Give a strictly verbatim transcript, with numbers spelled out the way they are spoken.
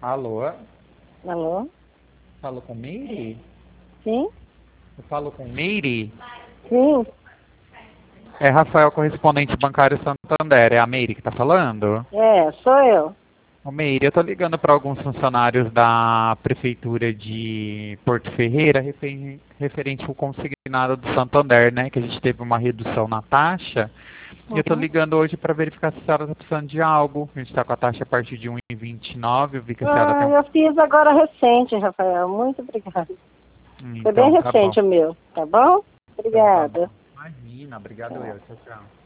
Alô? Alô? Falo com Meire? Sim? Eu falo com Meire? Sim? É Rafael, correspondente bancário Santander. É a Meire que tá falando? É, sou eu. Ô Meire, eu tô ligando para alguns funcionários da Prefeitura de Porto Ferreira refer- referente ao consignado do Santander, né? Que a gente teve uma redução na taxa. E eu tô Uhum. ligando hoje para verificar se a senhora tá precisando de algo. A gente tá com a taxa a partir de um e vinte e nove. Eu vi que a senhora Ah, tem um... eu fiz agora recente, Rafael. Muito obrigada. Foi bem Então, tá bom. recente o meu, tá bom? Então tá bom. Obrigada. Imagina, obrigado eu. Tchau, tchau.